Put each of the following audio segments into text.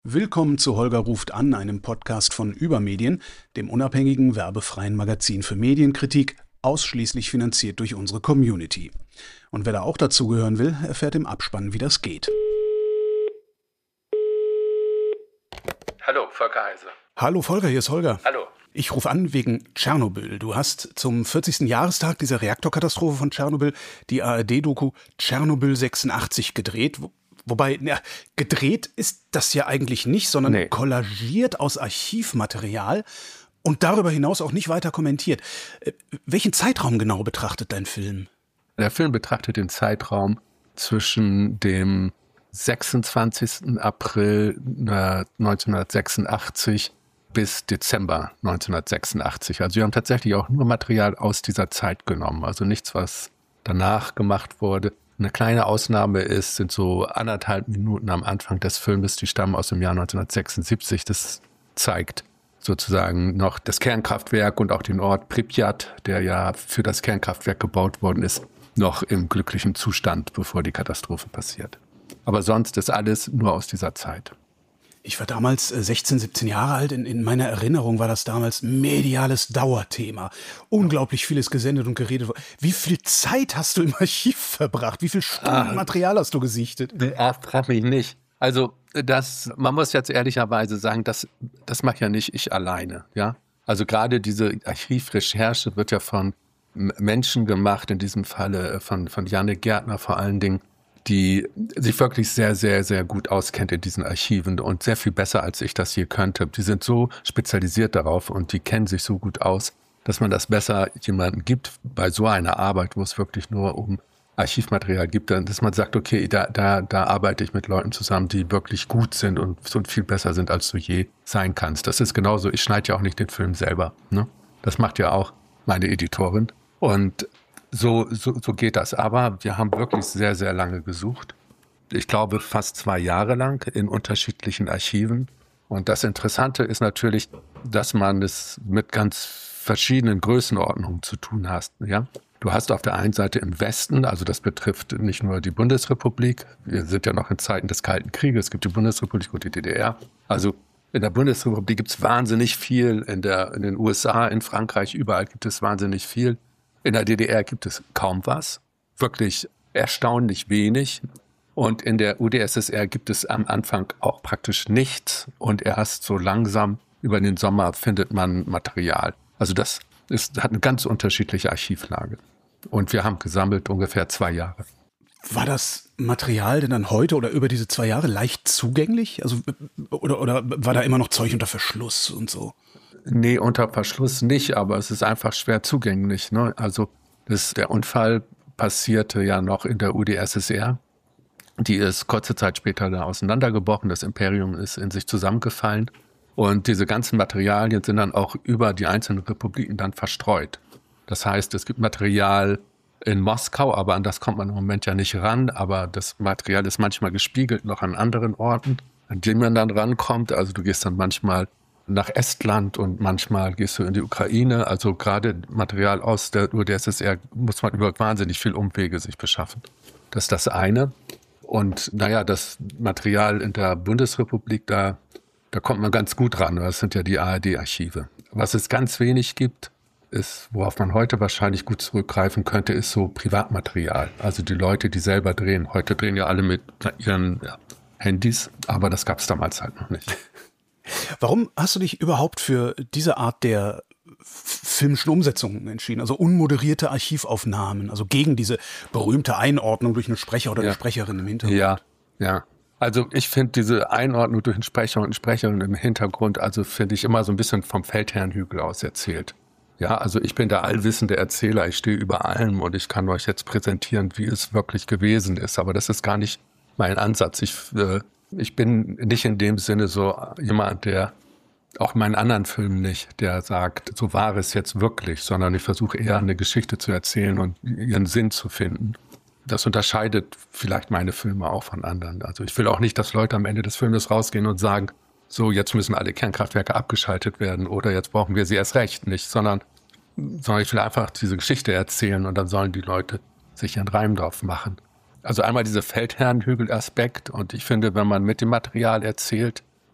Willkommen zu Holger ruft an, einem Podcast von Übermedien, dem unabhängigen werbefreien Magazin für Medienkritik, ausschließlich finanziert durch unsere Community. Und wer da auch dazugehören will, erfährt im Abspann, wie das geht. Hallo, Volker Heise. Hallo Volker, hier ist Holger. Hallo. Ich rufe an wegen Tschernobyl. Du hast zum 40. Jahrestag dieser Reaktorkatastrophe von Tschernobyl die ARD-Doku Tschernobyl 86 gedreht. Wobei, gedreht ist das ja eigentlich nicht, sondern kollagiert aus Archivmaterial und darüber hinaus auch nicht weiter kommentiert. Welchen Zeitraum genau betrachtet dein Film? Der Film betrachtet den Zeitraum zwischen dem 26. April 1986 bis Dezember 1986. Also wir haben tatsächlich auch nur Material aus dieser Zeit genommen, also nichts, was danach gemacht wurde. Eine kleine Ausnahme sind so 1,5 Minuten am Anfang des Filmes, die stammen aus dem Jahr 1976. Das zeigt sozusagen noch das Kernkraftwerk und auch den Ort Pripyat, der ja für das Kernkraftwerk gebaut worden ist, noch im glücklichen Zustand, bevor die Katastrophe passiert. Aber sonst ist alles nur aus dieser Zeit. Ich war damals 16, 17 Jahre alt. In meiner Erinnerung war das damals mediales Dauerthema. Unglaublich vieles gesendet und geredet. Wie viel Zeit hast du im Archiv verbracht? Wie viel Stunden Material hast du gesichtet? Frag mich nicht. Also man muss jetzt ehrlicherweise sagen, das mache ja nicht ich alleine. Ja? Also gerade diese Archivrecherche wird ja von Menschen gemacht, in diesem Falle von Janne Gärtner vor allen Dingen, die sich wirklich sehr, sehr, sehr gut auskennt in diesen Archiven und sehr viel besser, als ich das hier könnte. Die sind so spezialisiert darauf und die kennen sich so gut aus, dass man das besser jemandem gibt bei so einer Arbeit, wo es wirklich nur um Archivmaterial gibt, dass man sagt, okay, da arbeite ich mit Leuten zusammen, die wirklich gut sind und so viel besser sind, als du je sein kannst. Das ist genauso, ich schneide ja auch nicht den Film selber. Ne? Das macht ja auch meine Editorin. Und so geht das. Aber wir haben wirklich sehr, sehr lange gesucht. Ich glaube, fast 2 Jahre lang in unterschiedlichen Archiven. Und das Interessante ist natürlich, dass man es mit ganz verschiedenen Größenordnungen zu tun hat. Ja? Du hast auf der einen Seite im Westen, also das betrifft nicht nur die Bundesrepublik, wir sind ja noch in Zeiten des Kalten Krieges, es gibt die Bundesrepublik und die DDR. Also in der Bundesrepublik gibt es wahnsinnig viel, in den USA, in Frankreich, überall gibt es wahnsinnig viel. In der DDR gibt es kaum was, wirklich erstaunlich wenig. Und in der UdSSR gibt es am Anfang auch praktisch nichts. Und erst so langsam über den Sommer findet man Material. Also das hat eine ganz unterschiedliche Archivlage. Und wir haben gesammelt ungefähr 2 Jahre. War das Material denn dann heute oder über diese 2 Jahre leicht zugänglich? Also, oder war da immer noch Zeug unter Verschluss und so? Nee, unter Verschluss nicht, aber es ist einfach schwer zugänglich. Ne? Also der Unfall passierte ja noch in der UdSSR. Die ist kurze Zeit später da auseinandergebrochen. Das Imperium ist in sich zusammengefallen. Und diese ganzen Materialien sind dann auch über die einzelnen Republiken dann verstreut. Das heißt, es gibt Material in Moskau, aber an das kommt man im Moment ja nicht ran. Aber das Material ist manchmal gespiegelt noch an anderen Orten, an denen man dann rankommt. Also du gehst dann manchmal nach Estland und manchmal gehst du in die Ukraine. Also gerade Material aus der UdSSR muss man über wahnsinnig viel Umwege sich beschaffen. Das ist das eine. Und das Material in der Bundesrepublik, da kommt man ganz gut ran. Das sind ja die ARD-Archive. Was es ganz wenig gibt, ist, worauf man heute wahrscheinlich gut zurückgreifen könnte, ist so Privatmaterial. Also die Leute, die selber drehen. Heute drehen ja alle mit ihren Handys, aber das gab es damals halt noch nicht. Warum hast du dich überhaupt für diese Art der filmischen Umsetzungen entschieden? Also unmoderierte Archivaufnahmen, also gegen diese berühmte Einordnung durch einen Sprecher oder eine Sprecherin im Hintergrund. Ja. Also ich finde diese Einordnung durch einen Sprecher und eine Sprecherin im Hintergrund, also finde ich immer so ein bisschen vom Feldherrnhügel aus erzählt. Ja, also ich bin der allwissende Erzähler, ich stehe über allem und ich kann euch jetzt präsentieren, wie es wirklich gewesen ist. Aber das ist gar nicht mein Ansatz. Ich bin nicht in dem Sinne so jemand, der, auch in meinen anderen Filmen nicht, der sagt, so war es jetzt wirklich, sondern ich versuche eher eine Geschichte zu erzählen und ihren Sinn zu finden. Das unterscheidet vielleicht meine Filme auch von anderen. Also ich will auch nicht, dass Leute am Ende des Filmes rausgehen und sagen, so jetzt müssen alle Kernkraftwerke abgeschaltet werden oder jetzt brauchen wir sie erst recht nicht, sondern ich will einfach diese Geschichte erzählen und dann sollen die Leute sich einen Reim drauf machen. Also einmal dieser Feldherrnhügel-Aspekt und ich finde, wenn man mit dem Material erzählt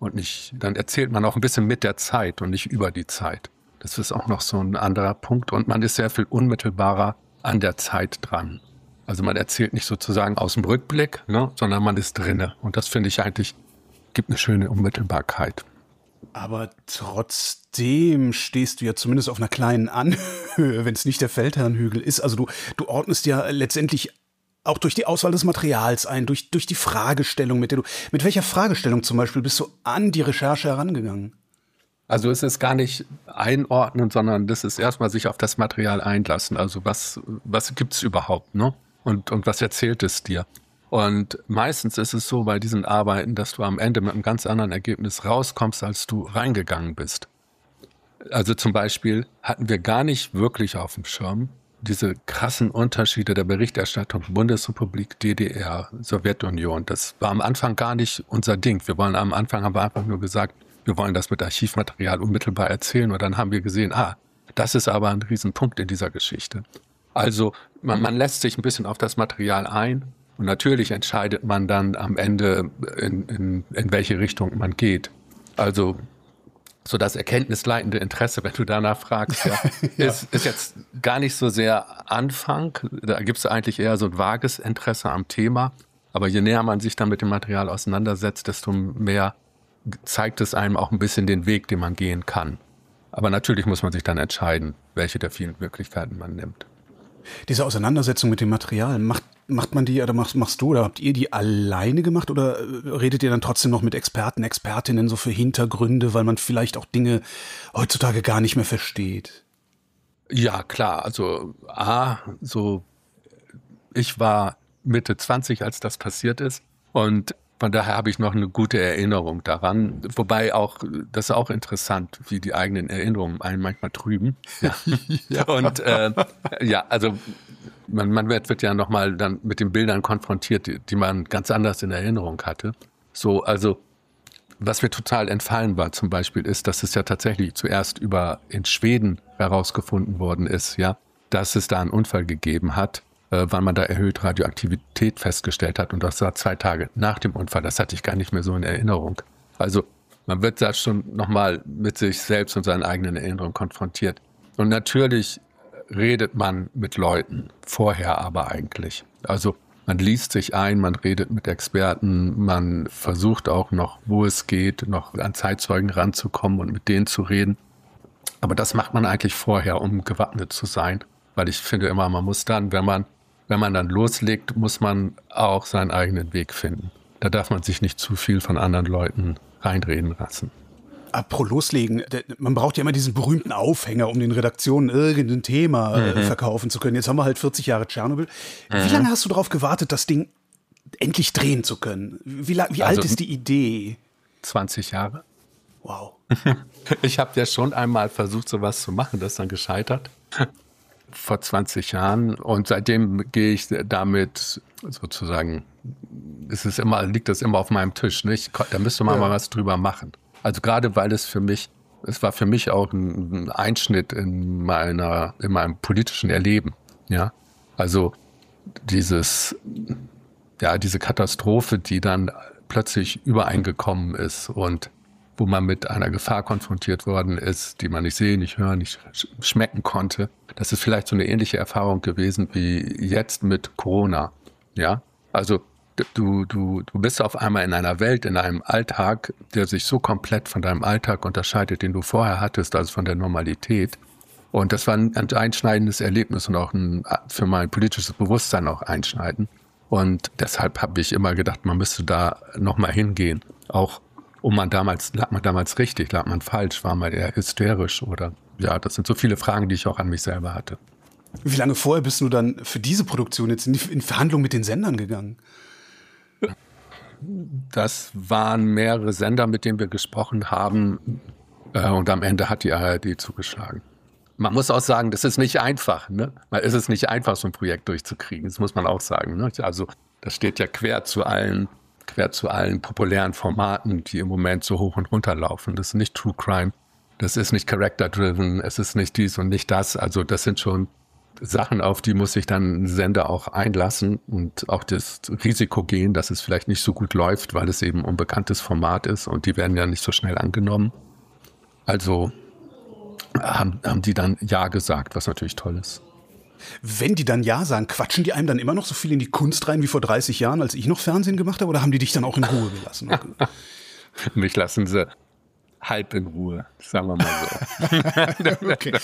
und nicht, dann erzählt man auch ein bisschen mit der Zeit und nicht über die Zeit. Das ist auch noch so ein anderer Punkt und man ist sehr viel unmittelbarer an der Zeit dran. Also man erzählt nicht sozusagen aus dem Rückblick, ne, sondern man ist drinne. Und das finde ich eigentlich, gibt eine schöne Unmittelbarkeit. Aber trotzdem stehst du ja zumindest auf einer kleinen Anhöhe, wenn es nicht der Feldherrnhügel ist. Also du ordnest ja letztendlich auch durch die Auswahl des Materials ein, durch die Fragestellung, mit welcher Fragestellung zum Beispiel bist du an die Recherche herangegangen? Also es ist gar nicht einordnen, sondern das ist erstmal sich auf das Material einlassen. Also was gibt's überhaupt, ne? Und was erzählt es dir? Und meistens ist es so bei diesen Arbeiten, dass du am Ende mit einem ganz anderen Ergebnis rauskommst, als du reingegangen bist. Also zum Beispiel hatten wir gar nicht wirklich auf dem Schirm diese krassen Unterschiede der Berichterstattung Bundesrepublik, DDR, Sowjetunion. Das war am Anfang gar nicht unser Ding. Am Anfang haben wir einfach nur gesagt, wir wollen das mit Archivmaterial unmittelbar erzählen. Und dann haben wir gesehen, das ist aber ein Riesenpunkt in dieser Geschichte. Also man lässt sich ein bisschen auf das Material ein. Und natürlich entscheidet man dann am Ende, in welche Richtung man geht. Also so das erkenntnisleitende Interesse, wenn du danach fragst, ja. Ist jetzt gar nicht so sehr Anfang. Da gibt es eigentlich eher so ein vages Interesse am Thema. Aber je näher man sich dann mit dem Material auseinandersetzt, desto mehr zeigt es einem auch ein bisschen den Weg, den man gehen kann. Aber natürlich muss man sich dann entscheiden, welche der vielen Möglichkeiten man nimmt. Diese Auseinandersetzung mit dem Material, macht man die oder machst du oder habt ihr die alleine gemacht oder redet ihr dann trotzdem noch mit Experten, Expertinnen so für Hintergründe, weil man vielleicht auch Dinge heutzutage gar nicht mehr versteht? Ja, klar. Also ich war Mitte 20, als das passiert ist und von daher habe ich noch eine gute Erinnerung daran. Wobei das ist auch interessant, wie die eigenen Erinnerungen einen manchmal trüben. Ja. Ja. Und also man wird ja nochmal dann mit den Bildern konfrontiert, die man ganz anders in Erinnerung hatte. So, also was mir total entfallen war zum Beispiel ist, dass es ja tatsächlich zuerst in Schweden herausgefunden worden ist, ja, dass es da einen Unfall gegeben hat, weil man da erhöht Radioaktivität festgestellt hat. Und das war 2 Tage nach dem Unfall. Das hatte ich gar nicht mehr so in Erinnerung. Also man wird da schon nochmal mit sich selbst und seinen eigenen Erinnerungen konfrontiert. Und natürlich redet man mit Leuten, vorher aber eigentlich. Also man liest sich ein, man redet mit Experten, man versucht auch noch, wo es geht, noch an Zeitzeugen ranzukommen und mit denen zu reden. Aber das macht man eigentlich vorher, um gewappnet zu sein. Weil ich finde immer, man muss dann, wenn man dann loslegt, muss man auch seinen eigenen Weg finden. Da darf man sich nicht zu viel von anderen Leuten reinreden lassen. Apropos loslegen, man braucht ja immer diesen berühmten Aufhänger, um den Redaktionen irgendein Thema verkaufen zu können. Jetzt haben wir halt 40 Jahre Tschernobyl. Wie lange hast du darauf gewartet, das Ding endlich drehen zu können? Wie alt ist die Idee? 20 Jahre. Wow. Ich habe ja schon einmal versucht, sowas zu machen, das ist dann gescheitert. Vor 20 Jahren. Und seitdem gehe ich damit sozusagen, liegt das immer auf meinem Tisch. Nicht? Da müsste man mal was drüber machen. Also gerade weil es war für mich auch ein Einschnitt in meinem politischen Erleben. Ja, also diese Katastrophe, die dann plötzlich übereingekommen ist und wo man mit einer Gefahr konfrontiert worden ist, die man nicht sehen, nicht hören, nicht schmecken konnte. Das ist vielleicht so eine ähnliche Erfahrung gewesen wie jetzt mit Corona. Ja, also du bist auf einmal in einer Welt, in einem Alltag, der sich so komplett von deinem Alltag unterscheidet, den du vorher hattest, also von der Normalität. Und das war ein einschneidendes Erlebnis und auch für mein politisches Bewusstsein auch einschneidend. Und deshalb habe ich immer gedacht, man müsste da nochmal hingehen. Auch lag man damals richtig, lag man falsch, war man eher hysterisch oder ja, das sind so viele Fragen, die ich auch an mich selber hatte. Wie lange vorher bist du dann für diese Produktion jetzt in Verhandlung mit den Sendern gegangen? Das waren mehrere Sender, mit denen wir gesprochen haben und am Ende hat die ARD zugeschlagen. Man muss auch sagen, das ist nicht einfach, ne? Es ist nicht einfach, so ein Projekt durchzukriegen, das muss man auch sagen, ne? Also das steht ja quer zu allen populären Formaten, die im Moment so hoch und runter laufen. Das ist nicht True Crime, das ist nicht Character-driven, es ist nicht dies und nicht das. Also das sind schon Sachen, auf die muss sich dann ein Sender auch einlassen und auch das Risiko gehen, dass es vielleicht nicht so gut läuft, weil es eben ein unbekanntes Format ist und die werden ja nicht so schnell angenommen. Also haben die dann Ja gesagt, was natürlich toll ist. Wenn die dann Ja sagen, quatschen die einem dann immer noch so viel in die Kunst rein wie vor 30 Jahren, als ich noch Fernsehen gemacht habe, oder haben die dich dann auch in Ruhe gelassen? Mich lassen sie halb in Ruhe, sagen wir mal so. Okay.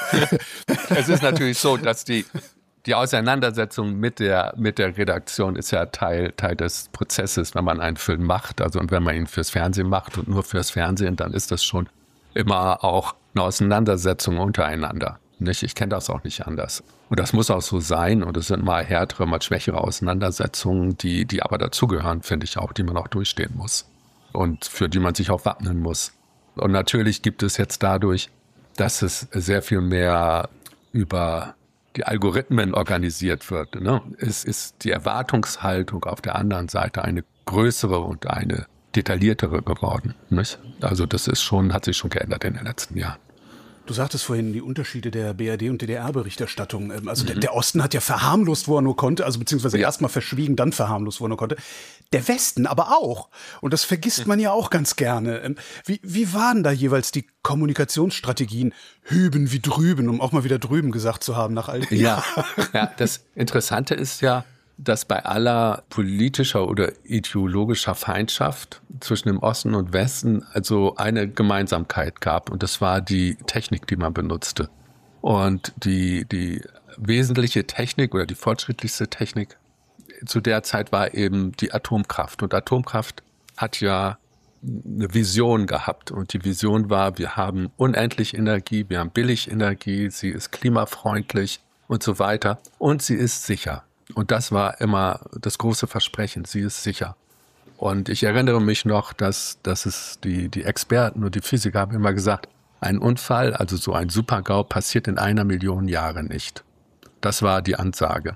Es ist natürlich so, dass die Auseinandersetzung mit der Redaktion ist ja Teil des Prozesses, wenn man einen Film macht. Also und wenn man ihn fürs Fernsehen macht und nur fürs Fernsehen, dann ist das schon immer auch eine Auseinandersetzung untereinander. Nicht? Ich kenne das auch nicht anders. Und das muss auch so sein. Und es sind mal härtere, mal schwächere Auseinandersetzungen, die aber dazugehören, finde ich auch, die man auch durchstehen muss. Und für die man sich auch wappnen muss. Und natürlich gibt es jetzt dadurch, dass es sehr viel mehr über die Algorithmen organisiert wird. Ne? Es ist die Erwartungshaltung auf der anderen Seite eine größere und eine detailliertere geworden. Nicht? Also das hat sich schon geändert in den letzten Jahren. Du sagtest vorhin die Unterschiede der BRD- und DDR-Berichterstattung. Also der Osten hat ja verharmlost, wo er nur konnte, also beziehungsweise erstmal verschwiegen, dann verharmlost, wo er nur konnte. Der Westen aber auch. Und das vergisst man ja auch ganz gerne. Wie waren da jeweils die Kommunikationsstrategien? Hüben wie drüben, um auch mal wieder drüben gesagt zu haben nach all den Jahren. Ja, das Interessante ist ja, dass bei aller politischer oder ideologischer Feindschaft zwischen dem Osten und Westen also eine Gemeinsamkeit gab und das war die Technik, die man benutzte. Und die wesentliche Technik oder die fortschrittlichste Technik zu der Zeit war eben die Atomkraft. Und Atomkraft hat ja eine Vision gehabt und die Vision war, wir haben unendlich Energie, wir haben billig Energie, sie ist klimafreundlich und so weiter und sie ist sicher. Und das war immer das große Versprechen, sie ist sicher. Und ich erinnere mich noch, dass es die Experten und die Physiker haben immer gesagt, ein Unfall, also so ein Super-GAU, passiert in 1 Million Jahre nicht. Das war die Ansage.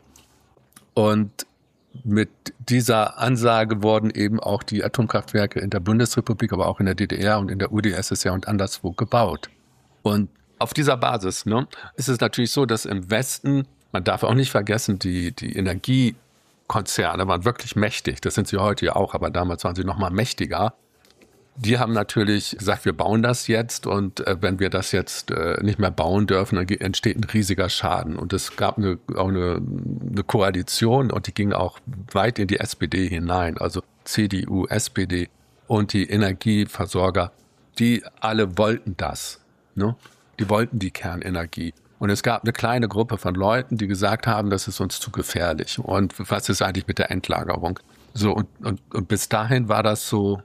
Und mit dieser Ansage wurden eben auch die Atomkraftwerke in der Bundesrepublik, aber auch in der DDR und in der UdSSR und anderswo gebaut. Und auf dieser Basis ist es natürlich so, dass im Westen, man darf auch nicht vergessen, die Energiekonzerne waren wirklich mächtig. Das sind sie heute ja auch, aber damals waren sie noch mal mächtiger. Die haben natürlich gesagt, wir bauen das jetzt und wenn wir das jetzt nicht mehr bauen dürfen, dann entsteht ein riesiger Schaden. Und es gab auch eine Koalition und die ging auch weit in die SPD hinein, also CDU, SPD und die Energieversorger, die alle wollten das. Ne? Die wollten die Kernenergie. Und es gab eine kleine Gruppe von Leuten, die gesagt haben, das ist uns zu gefährlich. Und was ist eigentlich mit der Endlagerung? So, und bis dahin war das so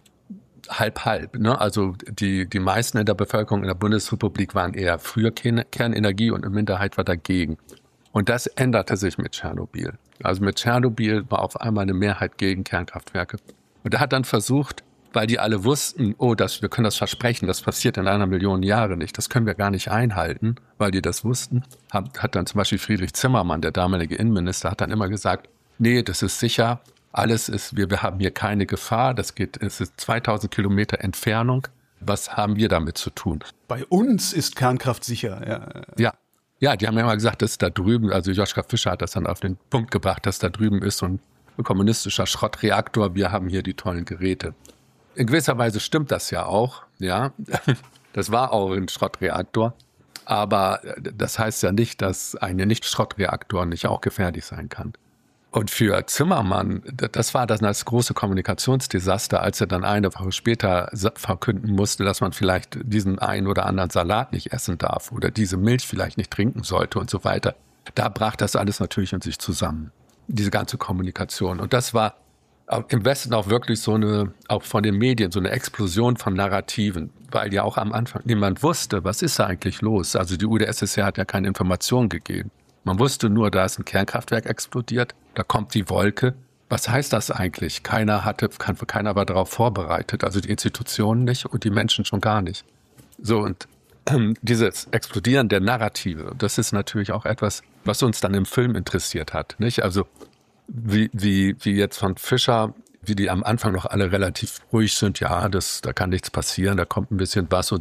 halb. Ne? Also die meisten in der Bevölkerung in der Bundesrepublik waren eher für Kernenergie und eine Minderheit war dagegen. Und das änderte sich mit Tschernobyl. Also mit Tschernobyl war auf einmal eine Mehrheit gegen Kernkraftwerke. Und er hat dann versucht, weil die alle wussten, wir können das versprechen, das passiert in 1 Million Jahre nicht, das können wir gar nicht einhalten, weil die das wussten, hat dann zum Beispiel Friedrich Zimmermann, der damalige Innenminister, hat dann immer gesagt, nee, das ist sicher, alles ist, wir haben hier keine Gefahr, es ist 2000 Kilometer Entfernung, was haben wir damit zu tun? Bei uns ist Kernkraft sicher, ja. Ja, die haben ja immer gesagt, dass da drüben, also Joschka Fischer hat das dann auf den Punkt gebracht, dass da drüben ist so ein kommunistischer Schrottreaktor, wir haben hier die tollen Geräte. In gewisser Weise stimmt das ja auch, ja. Das war auch ein Schrottreaktor. Aber das heißt ja nicht, dass ein Nicht-Schrottreaktor nicht auch gefährlich sein kann. Und für Zimmermann, das war dann das große Kommunikationsdesaster, als er dann eine Woche später verkünden musste, dass man vielleicht diesen einen oder anderen Salat nicht essen darf oder diese Milch vielleicht nicht trinken sollte und so weiter. Da brach das alles natürlich in sich zusammen, diese ganze Kommunikation. Und das war im Westen auch wirklich auch von den Medien, so eine Explosion von Narrativen, weil ja auch am Anfang niemand wusste, was ist da eigentlich los. Also die UdSSR hat ja keine Informationen gegeben. Man wusste nur, da ist ein Kernkraftwerk explodiert, da kommt die Wolke. Was heißt das eigentlich? Keiner war darauf vorbereitet, also die Institutionen nicht und die Menschen schon gar nicht. So, und dieses Explodieren der Narrative, das ist natürlich auch etwas, was uns dann im Film interessiert hat, nicht? Also wie jetzt von Fischer, wie die am Anfang noch alle relativ ruhig sind, ja, da kann nichts passieren, da kommt ein bisschen was und so.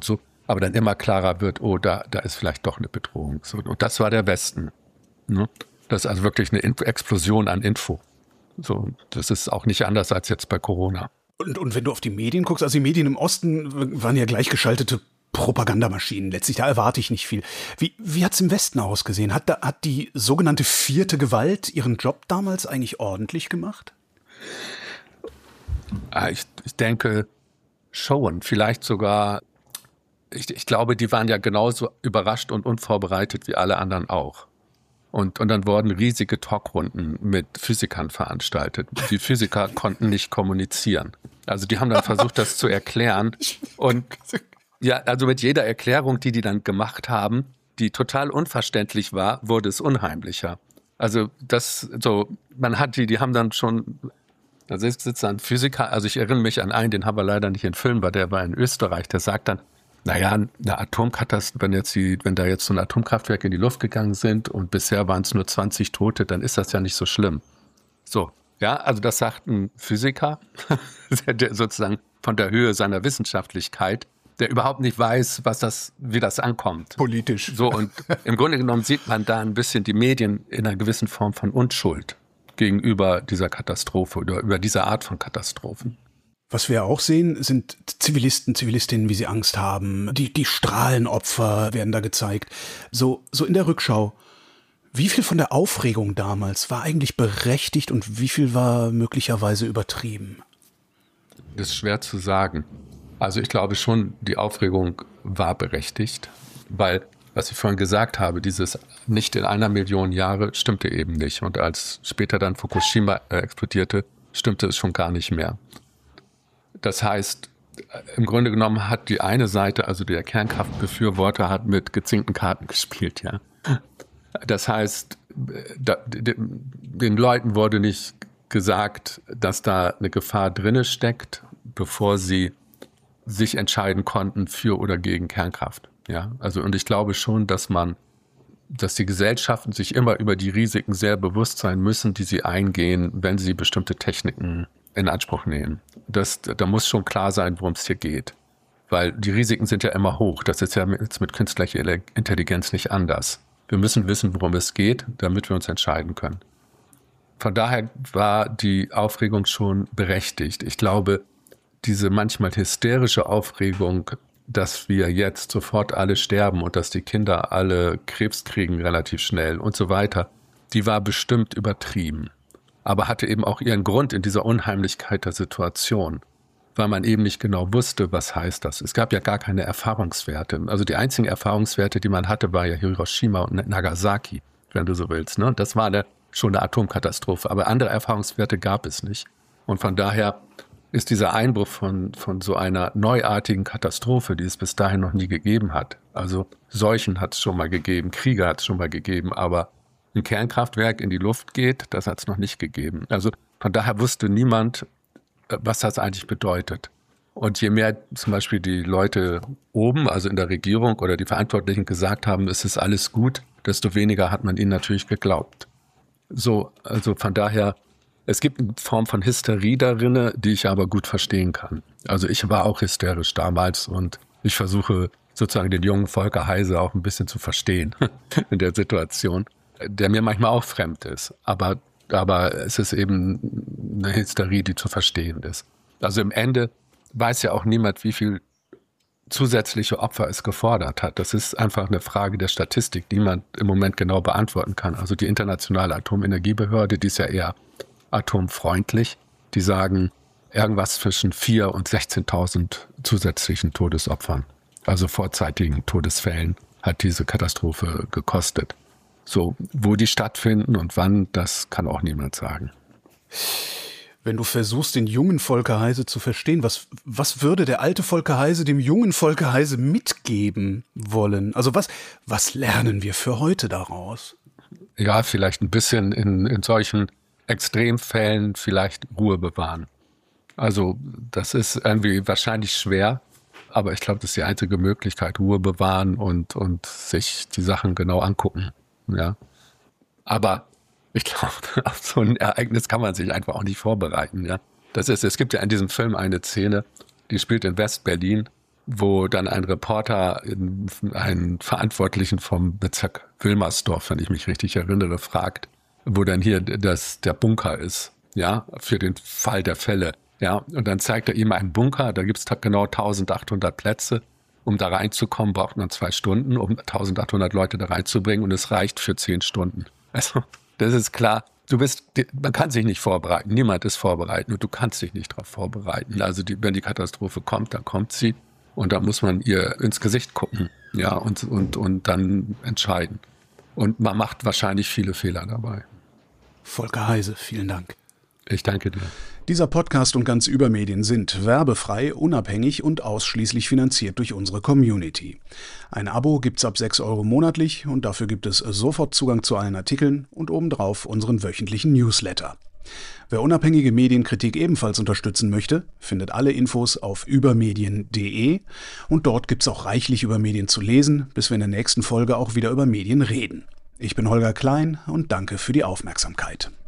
aber dann immer klarer wird, oh, da ist vielleicht doch eine Bedrohung. So, und das war der Westen. Ne? Das ist also wirklich eine Explosion an Info. So, das ist auch nicht anders als jetzt bei Corona. Und wenn du auf die Medien guckst, also die Medien im Osten waren ja gleichgeschaltete Propagandamaschinen. Letztlich, da erwarte ich nicht viel. Wie hat es im Westen ausgesehen? Hat die sogenannte vierte Gewalt ihren Job damals eigentlich ordentlich gemacht? Ich denke schon. Vielleicht sogar, ich glaube, die waren ja genauso überrascht und unvorbereitet wie alle anderen auch. Und dann wurden riesige Talkrunden mit Physikern veranstaltet. Die Physiker konnten nicht kommunizieren. Also die haben dann versucht, das zu erklären. Und ja, also mit jeder Erklärung, die dann gemacht haben, die total unverständlich war, wurde es unheimlicher. Also die haben dann schon, da sitzt ein Physiker, also ich erinnere mich an einen, den haben wir leider nicht in Film, weil der war in Österreich, der sagt dann, naja, eine Atomkatastrophe, wenn da jetzt so ein Atomkraftwerk in die Luft gegangen sind und bisher waren es nur 20 Tote, dann ist das ja nicht so schlimm. So, ja, also das sagt ein Physiker, der sozusagen von der Höhe seiner Wissenschaftlichkeit, der überhaupt nicht weiß, wie das ankommt. Politisch. So, und im Grunde genommen sieht man da ein bisschen die Medien in einer gewissen Form von Unschuld gegenüber dieser Katastrophe oder über diese Art von Katastrophen. Was wir auch sehen, sind Zivilisten, Zivilistinnen, wie sie Angst haben. Die Strahlenopfer werden da gezeigt. So in der Rückschau. Wie viel von der Aufregung damals war eigentlich berechtigt und wie viel war möglicherweise übertrieben? Das ist schwer zu sagen. Also ich glaube schon, die Aufregung war berechtigt, weil, was ich vorhin gesagt habe, dieses nicht in 1 Million Jahre stimmte eben nicht. Und als später dann Fukushima explodierte, stimmte es schon gar nicht mehr. Das heißt, im Grunde genommen hat die eine Seite, also der Kernkraftbefürworter, hat mit gezinkten Karten gespielt, ja. Das heißt, den Leuten wurde nicht gesagt, dass da eine Gefahr drinne steckt, bevor sie sich entscheiden konnten für oder gegen Kernkraft, ja. Also, und ich glaube schon, dass die Gesellschaften sich immer über die Risiken sehr bewusst sein müssen, die sie eingehen, wenn sie bestimmte Techniken in Anspruch nehmen. Da muss schon klar sein, worum es hier geht. Weil die Risiken sind ja immer hoch. Das ist ja jetzt mit künstlicher Intelligenz nicht anders. Wir müssen wissen, worum es geht, damit wir uns entscheiden können. Von daher war die Aufregung schon berechtigt. Ich glaube, diese manchmal hysterische Aufregung, dass wir jetzt sofort alle sterben und dass die Kinder alle Krebs kriegen relativ schnell und so weiter, die war bestimmt übertrieben. Aber hatte eben auch ihren Grund in dieser Unheimlichkeit der Situation, weil man eben nicht genau wusste, was heißt das. Es gab ja gar keine Erfahrungswerte. Also die einzigen Erfahrungswerte, die man hatte, war ja Hiroshima und Nagasaki, wenn du so willst. Ne? Das war schon eine Atomkatastrophe, aber andere Erfahrungswerte gab es nicht. Und von daher ist dieser Einbruch von so einer neuartigen Katastrophe, die es bis dahin noch nie gegeben hat. Also Seuchen hat es schon mal gegeben, Kriege hat es schon mal gegeben, aber ein Kernkraftwerk in die Luft geht, das hat es noch nicht gegeben. Also von daher wusste niemand, was das eigentlich bedeutet. Und je mehr zum Beispiel die Leute oben, also in der Regierung oder die Verantwortlichen gesagt haben, es ist alles gut, desto weniger hat man ihnen natürlich geglaubt. So, also von daher, es gibt eine Form von Hysterie darin, die ich aber gut verstehen kann. Also ich war auch hysterisch damals und ich versuche sozusagen den jungen Volker Heise auch ein bisschen zu verstehen in der Situation, der mir manchmal auch fremd ist. Aber es ist eben eine Hysterie, die zu verstehen ist. Also im Ende weiß ja auch niemand, wie viel zusätzliche Opfer es gefordert hat. Das ist einfach eine Frage der Statistik, die man im Moment genau beantworten kann. Also die Internationale Atomenergiebehörde, die ist ja eher atomfreundlich, die sagen irgendwas zwischen 4.000 und 16.000 zusätzlichen Todesopfern, also vorzeitigen Todesfällen, hat diese Katastrophe gekostet. So, wo die stattfinden und wann, das kann auch niemand sagen. Wenn du versuchst, den jungen Volker Heise zu verstehen, was würde der alte Volker Heise dem jungen Volker Heise mitgeben wollen? Also was lernen wir für heute daraus? Ja, vielleicht ein bisschen in solchen Extremfällen vielleicht Ruhe bewahren. Also das ist irgendwie wahrscheinlich schwer, aber ich glaube, das ist die einzige Möglichkeit, Ruhe bewahren und sich die Sachen genau angucken. Ja, aber ich glaube, auf so ein Ereignis kann man sich einfach auch nicht vorbereiten. Ja, es gibt ja in diesem Film eine Szene, die spielt in West-Berlin wo dann ein Reporter einen Verantwortlichen vom Bezirk Wilmersdorf, wenn ich mich richtig erinnere, fragt, wo dann hier der Bunker ist, ja, für den Fall der Fälle. Ja, und dann zeigt er ihm einen Bunker, da gibt es genau 1800 Plätze. Um da reinzukommen, braucht man 2 Stunden, um 1800 Leute da reinzubringen, und es reicht für 10 Stunden. Also, das ist klar. Man kann sich nicht vorbereiten. Niemand ist vorbereitet und du kannst dich nicht darauf vorbereiten. Also, wenn die Katastrophe kommt, dann kommt sie und da muss man ihr ins Gesicht gucken, ja, und dann entscheiden. Und man macht wahrscheinlich viele Fehler dabei. Volker Heise, vielen Dank. Ich danke dir. Dieser Podcast und ganz Übermedien sind werbefrei, unabhängig und ausschließlich finanziert durch unsere Community. Ein Abo gibt's ab 6 € monatlich und dafür gibt es sofort Zugang zu allen Artikeln und obendrauf unseren wöchentlichen Newsletter. Wer unabhängige Medienkritik ebenfalls unterstützen möchte, findet alle Infos auf übermedien.de und dort gibt's auch reichlich über Medien zu lesen, bis wir in der nächsten Folge auch wieder über Medien reden. Ich bin Holger Klein und danke für die Aufmerksamkeit.